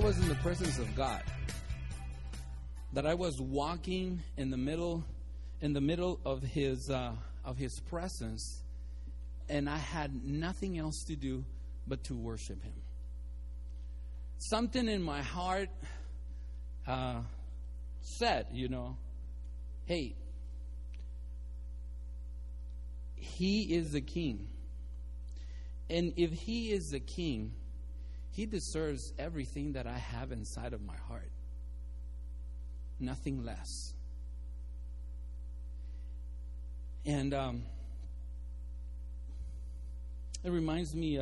was in the presence of God, that I was walking in the middle of His presence, and I had nothing else to do but to worship Him. Something in my heart said, hey, He is the King. And if He is the King, He deserves everything that I have inside of my heart. Nothing less. And it reminds me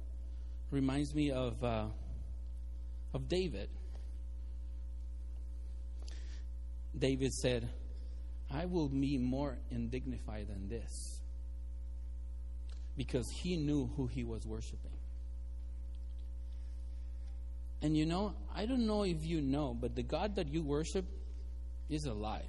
of David. David said, I will be more indignified than this, because he knew who he was worshiping. And I don't know if you know, but the God that you worship is alive.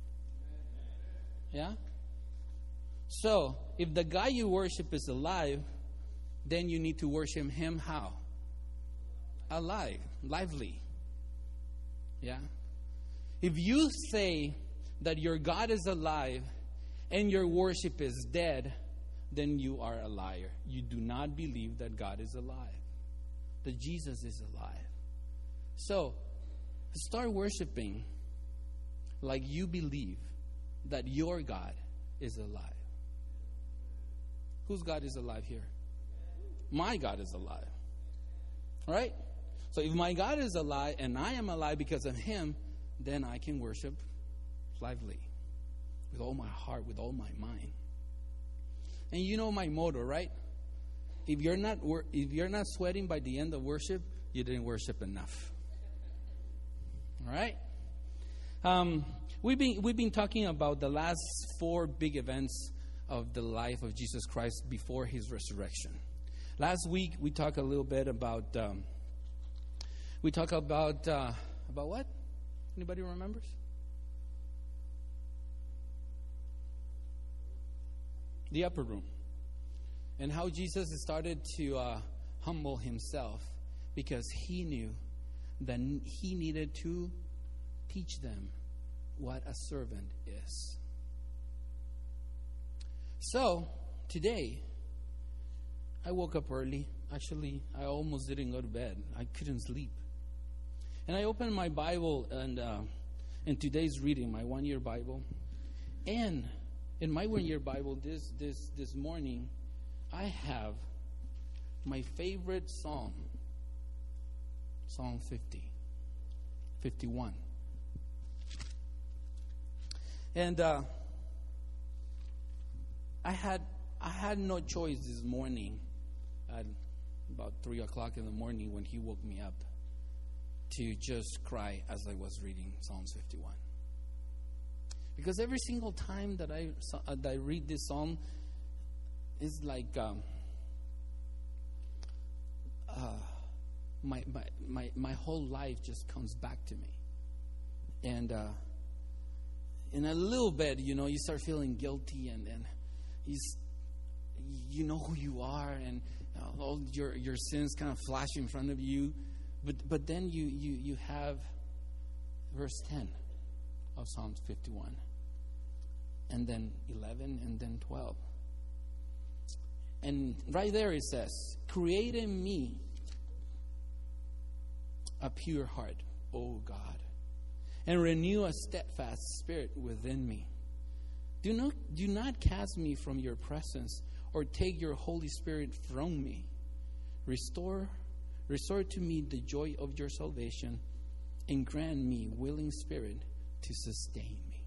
Yeah? So, if the God you worship is alive, then you need to worship Him how? Alive, lively. Yeah? If you say that your God is alive and your worship is dead, then you are a liar. You do not believe that God is alive, that Jesus is alive. So, start worshiping like you believe that your God is alive. Whose God is alive here? My God is alive. Right? So if my God is alive and I am alive because of Him, then I can worship lively, with all my heart, with all my mind. And you know my motto, right? If you're not sweating by the end of worship, you didn't worship enough. All right? We've been talking about the last 4 big events of the life of Jesus Christ before His resurrection. Last week we talked a little bit about what? Anybody remembers? The upper room. And how Jesus started to humble Himself because He knew that He needed to teach them what a servant is. So, today, I woke up early. Actually, I almost didn't go to bed. I couldn't sleep. And I opened my Bible and in today's reading, my 1-year Bible. And in my 1-year Bible this morning, I have my favorite psalm, Psalm 51. And I had no choice this morning at about 3 o'clock in the morning when He woke me up to just cry as I was reading Psalms 51. Because every single time that I read this psalm, it's like my whole life just comes back to me. And in a little bit, you start feeling guilty, and then you know who you are, and all your sins kind of flash in front of you. But then you have verse 10 of Psalms 51, and then 11, and then 12. And right there it says, create in me a pure heart, O God, and renew a steadfast spirit within me. Do not cast me from your presence, or take your Holy Spirit from me. Restore to me the joy of your salvation, and grant me willing spirit to sustain me.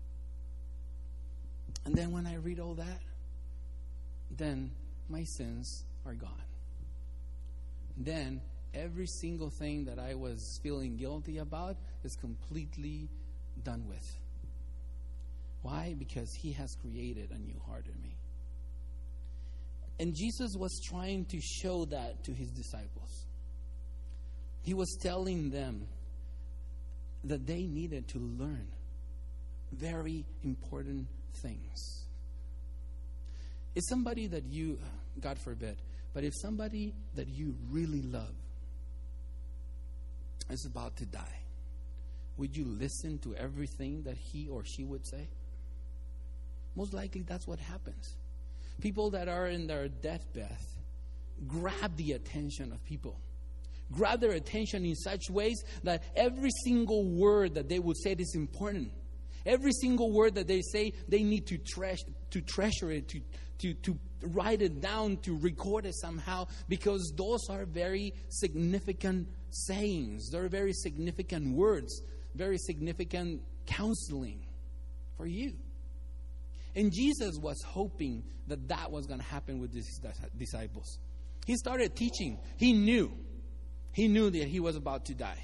And then when I read all that, then my sins are gone. Then every single thing that I was feeling guilty about is completely done with. Why? Because He has created a new heart in me. And Jesus was trying to show that to His disciples. He was telling them that they needed to learn very important things. If somebody that you, God forbid, but if somebody that you really love is about to die, would you listen to everything that he or she would say? Most likely that's what happens. People that are in their deathbed grab the attention of people. Grab their attention in such ways that every single word that they would say is important. Every single word that they say, they need to treasure it, to write it down, to record it somehow, because those are very significant sayings. They're very significant words, very significant counseling for you. And Jesus was hoping that that was going to happen with his disciples. He started teaching. He knew that he was about to die.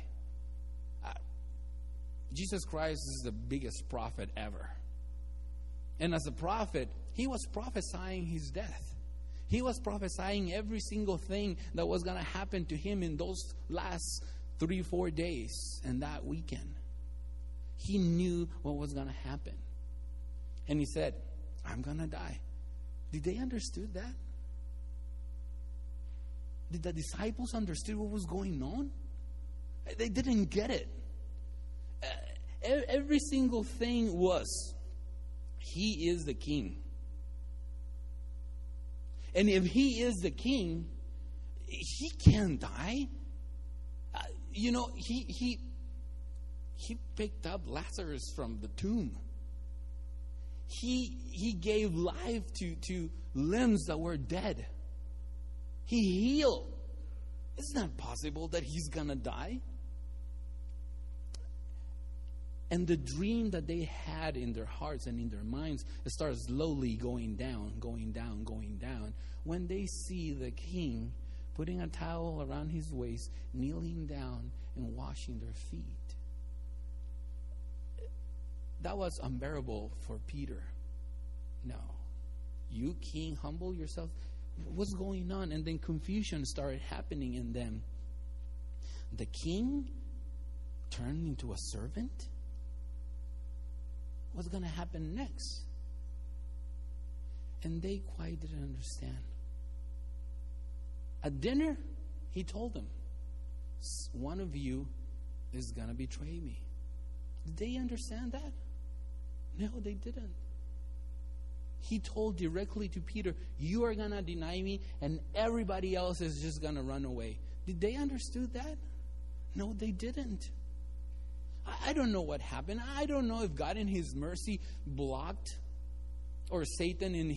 Jesus Christ is the biggest prophet ever. And as a prophet, he was prophesying his death. He was prophesying every single thing that was going to happen to him in those last 3-4 days and that weekend. He knew what was going to happen. And he said, I'm going to die. Did they understood that? Did the disciples understand what was going on? They didn't get it. Every single thing was, he is the king. And if he is the king, he can't die. He picked up Lazarus from the tomb. He gave life to limbs that were dead. He healed. It's not possible that he's going to die. And the dream that they had in their hearts and in their minds starts slowly going down. When they see the king putting a towel around his waist, kneeling down and washing their feet. That was unbearable for Peter. No. You, king, humble yourself. What's going on? And then confusion started happening in them. The king turned into a servant? What's going to happen next? And they quite didn't understand. At dinner, he told them, one of you is going to betray me. Did they understand that? No, they didn't. He told directly to Peter, you are going to deny me and everybody else is just going to run away. Did they understood that? No, they didn't. I don't know what happened. I don't know if God in his mercy blocked, or Satan in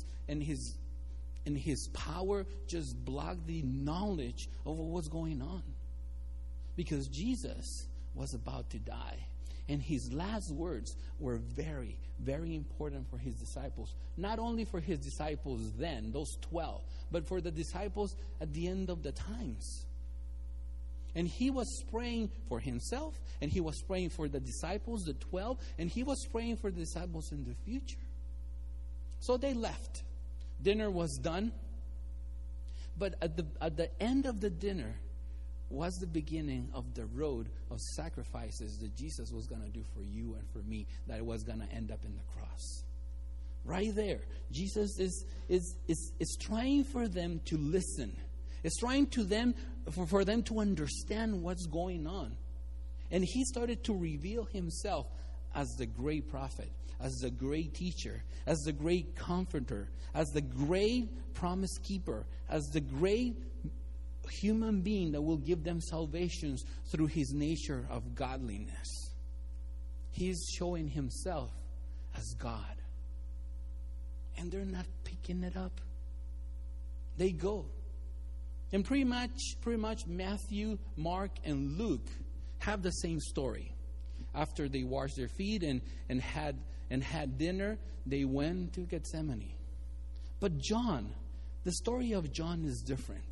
his power just blocked the knowledge of what was going on. Because Jesus was about to die. And his last words were very, very important for his disciples. Not only for his disciples then, those 12, but for the disciples at the end of the times. And he was praying for himself, and he was praying for the disciples, the 12, and he was praying for the disciples in the future. So they left. Dinner was done. But at the end of the dinner was the beginning of the road of sacrifices that Jesus was going to do for you and for me, that it was going to end up in the cross. Right there, Jesus is trying for them to listen. It's trying for them to understand what's going on. And he started to reveal himself as the great prophet, as the great teacher, as the great comforter, as the great promise keeper, as the great human being that will give them salvations through his nature of godliness. He's showing himself as God. And they're not picking it up. They go. And pretty much Matthew, Mark, and Luke have the same story. After they washed their feet and had dinner, they went to Gethsemane. But John, the story of John is different.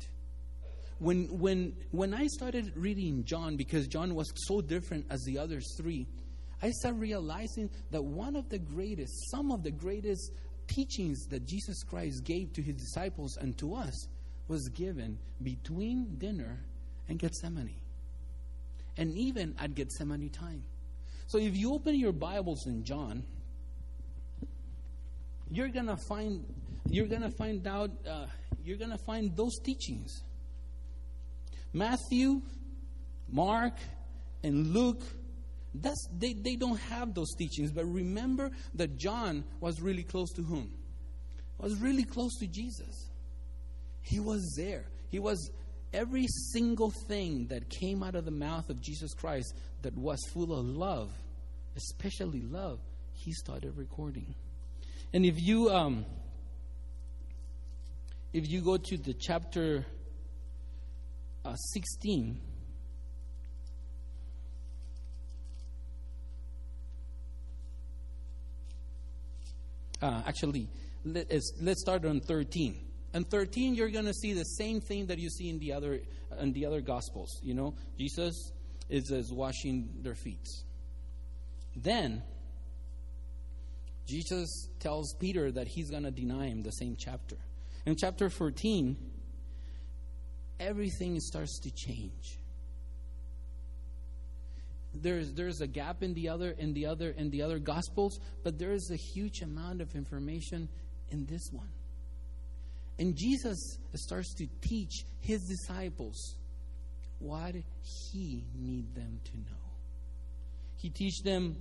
When I started reading John, because John was so different as the other three, I started realizing that some of the greatest teachings that Jesus Christ gave to his disciples and to us was given between dinner and Gethsemane. And even at Gethsemane time. So if you open your Bibles in John, you're gonna find those teachings. Matthew, Mark and Luke, they don't have those teachings. But remember that John was really close to whom? Was really close to Jesus. He was there. He was every single thing that came out of the mouth of Jesus Christ that was full of love, especially love, he started recording. And if you go to the chapter 16, let's start on 13. On 13, you're going to see the same thing that you see in the other Gospels. You know, Jesus is washing their feet. Then Jesus tells Peter that he's going to deny him, the same chapter. In chapter 14, everything starts to change. There's a gap in the other Gospels, but there is a huge amount of information in this one. And Jesus starts to teach his disciples what he needs them to know. He teach them.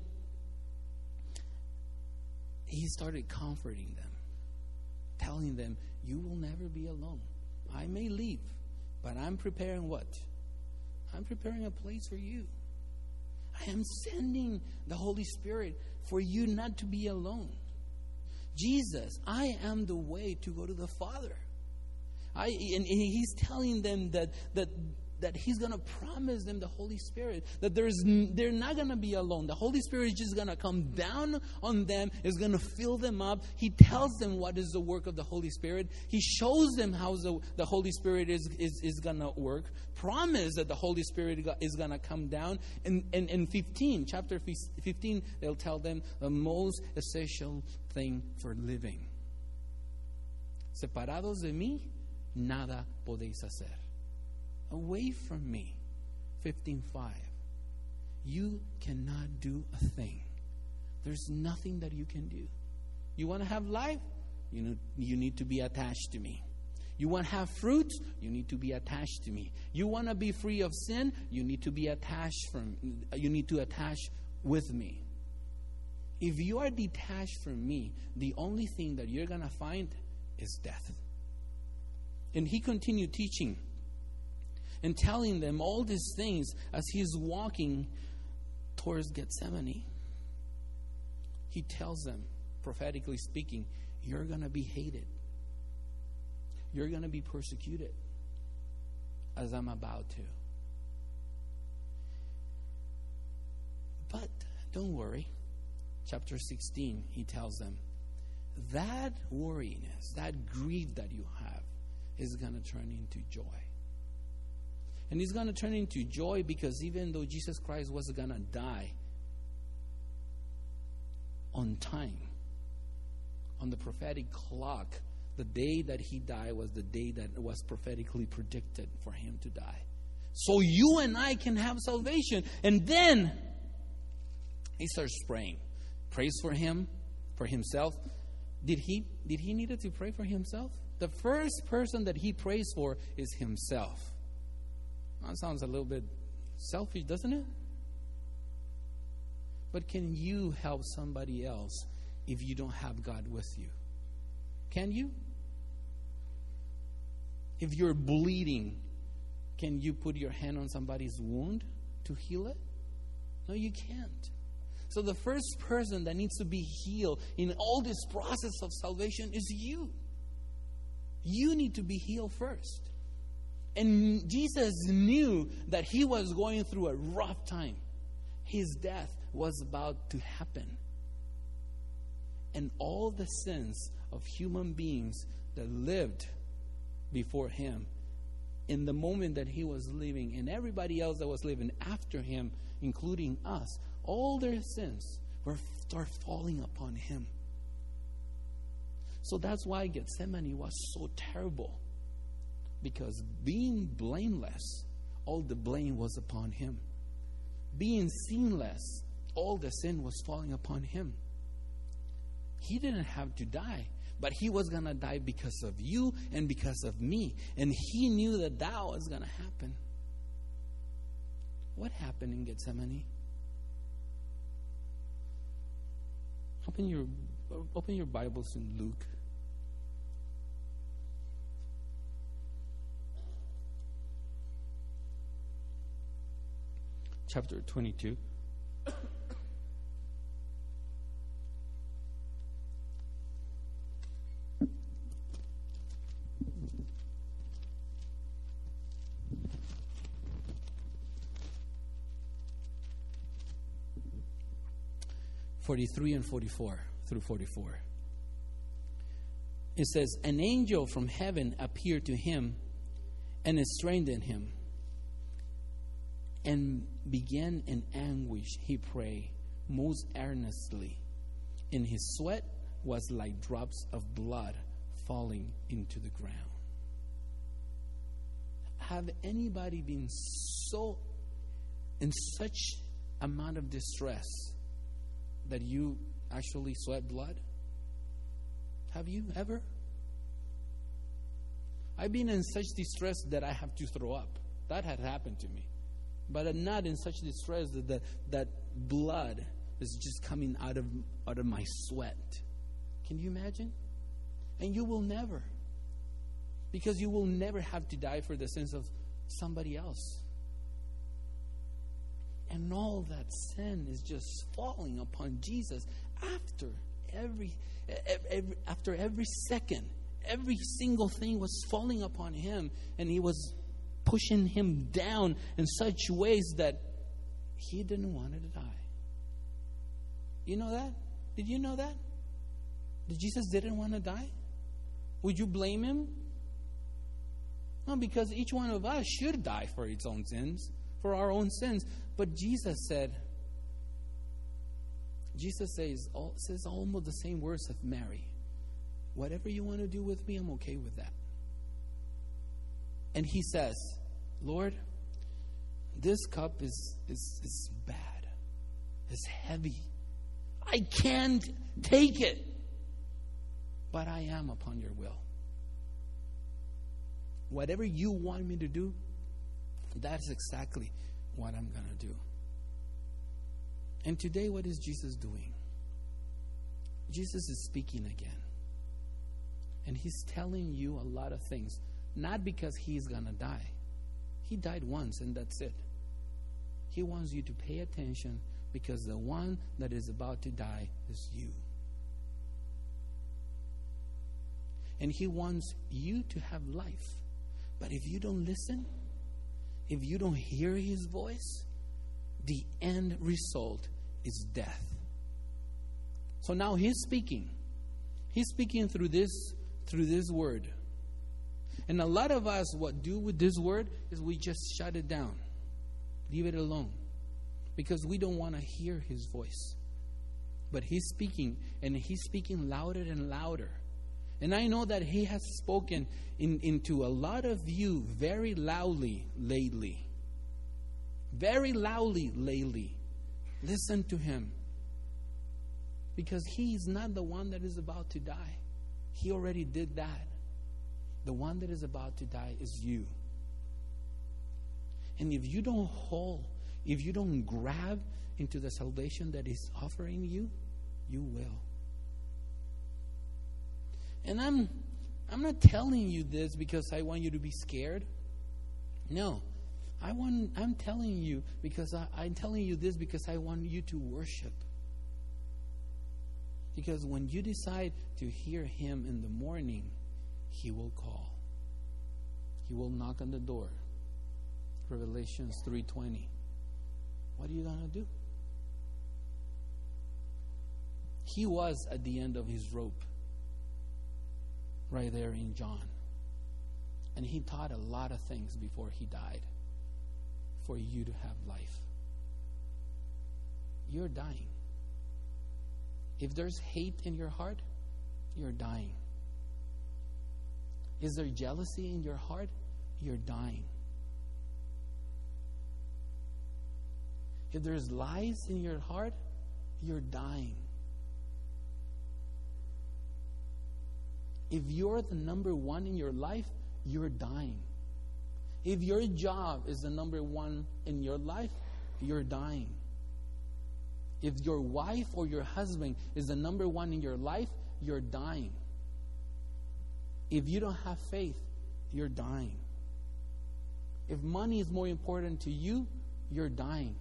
He started comforting them, telling them, you will never be alone. I may leave, but I'm preparing what? I'm preparing a place for you. I am sending the Holy Spirit for you not to be alone. Jesus, I am the way to go to the Father. And he's telling them that he's going to promise them the Holy Spirit, that they're not going to be alone. The Holy Spirit is just going to come down on them, is going to fill them up. He tells them what is the work of the Holy Spirit. He shows them how the Holy Spirit is going to work. Promise that the Holy Spirit is going to come down. And in chapter 15, they'll tell them the most essential thing for living. Separados de mí, nada podéis hacer. Away from me, 15:5. You cannot do a thing. There's nothing that you can do. You want to have life? You need to be attached to me. You want to have fruit? You need to be attached to me. You want to be free of sin? You need to be attached with me. If you are detached from me, the only thing that you're going to find is death. And he continued teaching and telling them all these things as he's walking towards Gethsemane. He tells them, prophetically speaking, you're going to be hated. You're going to be persecuted as I'm about to. But don't worry. Chapter 16, he tells them, that worriness, that grief that you have is going to turn into joy. And it's going to turn into joy because even though Jesus Christ was going to die on time, on the prophetic clock, the day that he died was the day that was prophetically predicted for him to die. So you and I can have salvation. And then he starts praying. Prays for him, for himself. Did he need to pray for himself? The first person that he prays for is himself. That sounds a little bit selfish, doesn't it? But can you help somebody else if you don't have God with you? Can you? If you're bleeding, can you put your hand on somebody's wound to heal it? No, you can't. So the first person that needs to be healed in all this process of salvation is you. You need to be healed first. And Jesus knew that he was going through a rough time. His death was about to happen. And all the sins of human beings that lived before him, in the moment that he was living, and everybody else that was living after him, including us, all their sins start falling upon him. So that's why Gethsemane was so terrible. Because being blameless, all the blame was upon him. Being sinless, all the sin was falling upon him. He didn't have to die, but he was going to die because of you and because of me. And he knew that was going to happen. What happened in Gethsemane? Open your Bibles in Luke. Chapter 22. and 44 through 44. It says, an angel from heaven appeared to him and strengthened him. And began in anguish, he prayed most earnestly, and his sweat was like drops of blood falling into the ground. Have anybody been so in such amount of distress that you actually sweat blood? Have you ever? I've been in such distress that I have to throw up. That had happened to me. But I'm not in such distress that blood is just coming out of my sweat. Can you imagine? And you will never. Because you will never have to die for the sins of somebody else. And all that sin is just falling upon Jesus after every second. Every single thing was falling upon him, and he was pushing him down in such ways that he didn't want to die. You know that? Did you know that? That Jesus didn't want to die? Would you blame him? No, because each one of us should die for its own sins, for our own sins. But Jesus says almost the same words of Mary. Whatever you want to do with me, I'm okay with that. And he says, Lord, this cup is bad. It's heavy. I can't take it. But I am upon your will. Whatever you want me to do, that's exactly what I'm going to do. And today, what is Jesus doing? Jesus is speaking again. And he's telling you a lot of things. Not because he's going to die. He died once and that's it. He wants you to pay attention because the one that is about to die is you. And he wants you to have life. But if you don't listen, if you don't hear his voice, the end result is death. So now he's speaking. He's speaking through this word. And a lot of us, what do with this word is we just shut it down. Leave it alone. Because we don't want to hear his voice. But he's speaking, and he's speaking louder and louder. And I know that he has spoken into a lot of you very loudly lately. Very loudly lately. Listen to him. Because he's not the one that is about to die. He already did that. The one that is about to die is you. And if you don't hold, if you don't grab into the salvation that he's offering you, you will. And I'm not telling you this because I want you to be scared. No. I'm telling you because I'm telling you this because I want you to worship. Because when you decide to hear him in the morning, he will call. He will knock on the door. Revelations 3:20. What are you going to do? He was at the end of his rope. Right there in John. And he taught a lot of things before he died. For you to have life. You're dying. If there's hate in your heart, you're dying. Is there jealousy in your heart? You're dying. If there's lies in your heart, you're dying. If you're the number one in your life, you're dying. If your job is the number one in your life, you're dying. If your wife or your husband is the number one in your life, you're dying. If you don't have faith, you're dying. If money is more important to you, you're dying.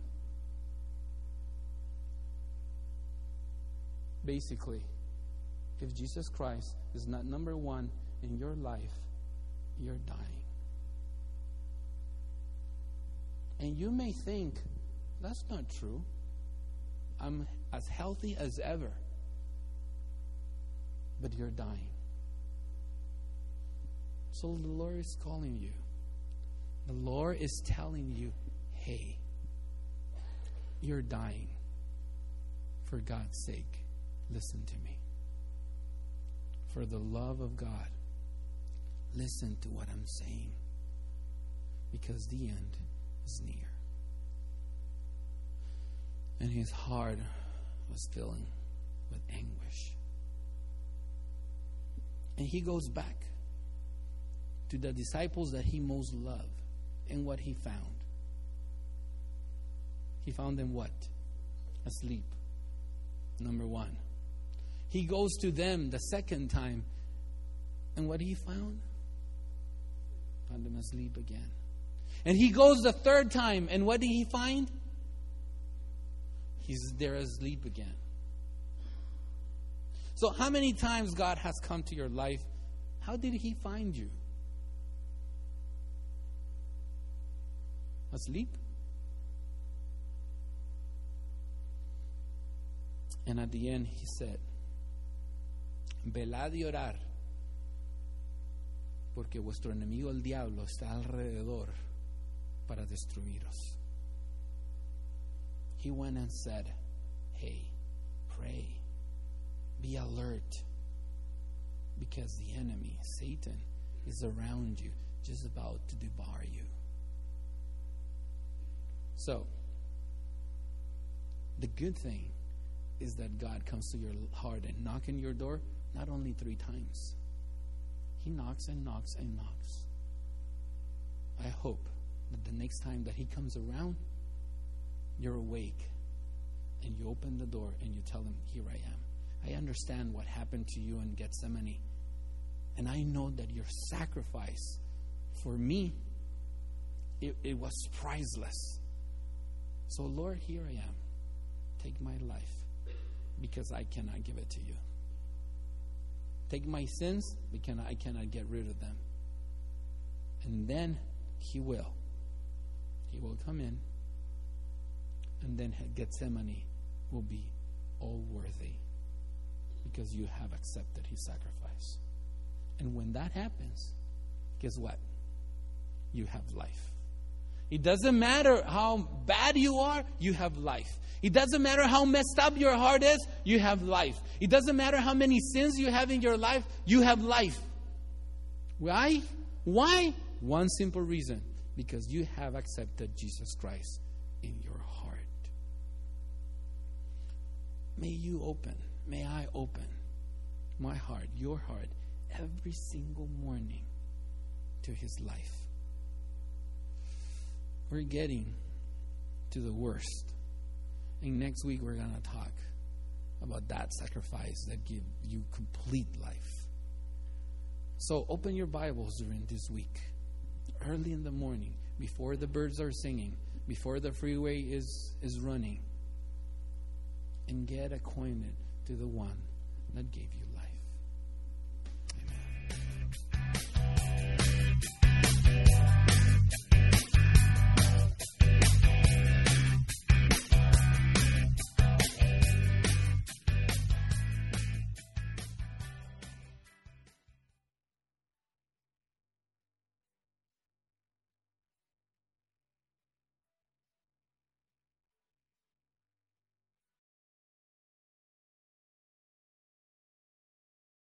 Basically, if Jesus Christ is not number one in your life, you're dying. And you may think, that's not true. I'm as healthy as ever. But you're dying. So the Lord is calling you. The Lord is telling you, hey, you're dying. For God's sake, listen to me. For the love of God, listen to what I'm saying. Because the end is near. And his heart was filling with anguish. And he goes back to the disciples that he most loved. And what he found? He found them what? Asleep. Number one. He goes to them the second time. And what he found? Found them asleep again. And he goes the third time. And what did he find? He's there asleep again. So how many times God has come to your life? How did he find you? Asleep? And at the end he said, velad y orar, porque vuestro enemigo el diablo está alrededor para destruiros. He went and said, hey, pray, be alert, because the enemy, Satan, is around you, just about to devour you. So, the good thing is that God comes to your heart and knocks on your door, not only 3 times. He knocks and knocks and knocks. I hope that the next time that he comes around, you're awake and you open the door and you tell him, here I am. I understand what happened to you in Gethsemane. And I know that your sacrifice for me, it was priceless. So Lord, here I am. Take my life because I cannot give it to you. Take my sins because I cannot get rid of them. And then he will. He will come in. And then Gethsemane will be all worthy because you have accepted his sacrifice. And when that happens, guess what? You have life. It doesn't matter how bad you are, you have life. It doesn't matter how messed up your heart is, you have life. It doesn't matter how many sins you have in your life, you have life. Why? Why? One simple reason. Because you have accepted Jesus Christ in your heart. May you open, may I open my heart, your heart, every single morning to his life. We're getting to the worst. And next week we're going to talk about that sacrifice that gives you complete life. So open your Bibles during this week. Early in the morning, before the birds are singing, before the freeway is running. And get acquainted to the one that gave you